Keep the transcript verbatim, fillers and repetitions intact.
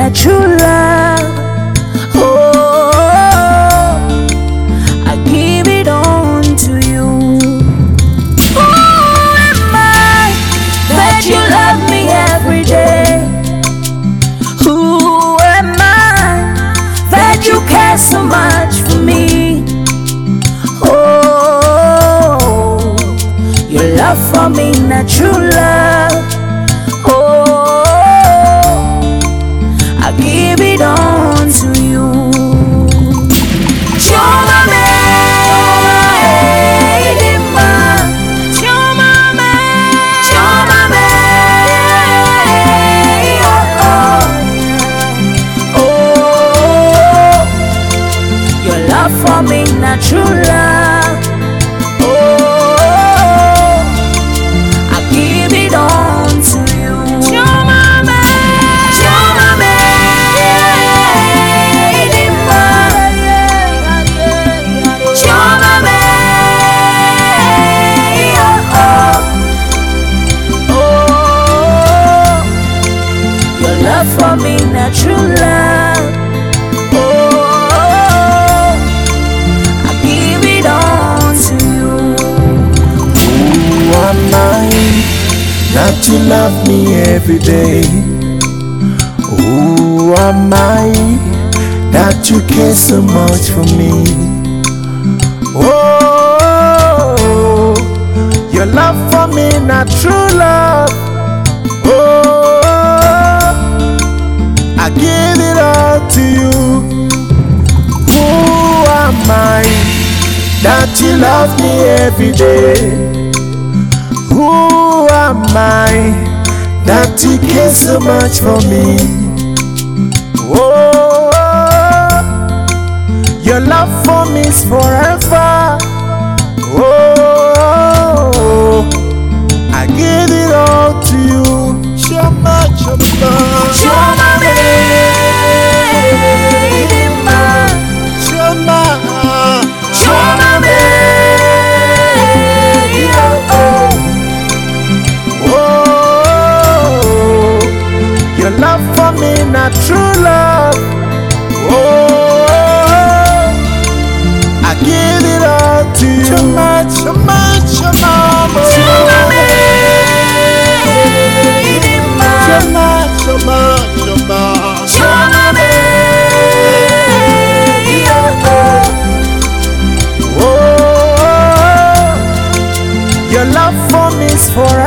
that true love. Oh, I give it on to you. Who am I that you love me every day? Who am I that you care so much for me? Oh, your love for me, not true love. Oh, I give it on to you. Choma me, Dima. Choma me, choma me. Oh, oh, oh, your love for me, not true love. Oh, I give it on to you. Choma me, choma me, Dima. Choma me, oh, oh, oh, your love for me, not true love. Oh, I give it on to you. Who am I not to love me every day? Who am I that you care so much for me? Oh, your love for me, not true love. Oh, I give it all to you. Who am I that you love me every day? Who am I that you care so much for me? Oh, your love for me is forever. Oh, I give it all to you. Shama, shama, Choma me, Dima. shama. Choma me, oh, Oh, your love for me, not true love. Oh, I give it all to you. Chama, chama, chama, choma me, Dima. chama, chama, chama. Choma me, oh, Oh, your love for me is forever.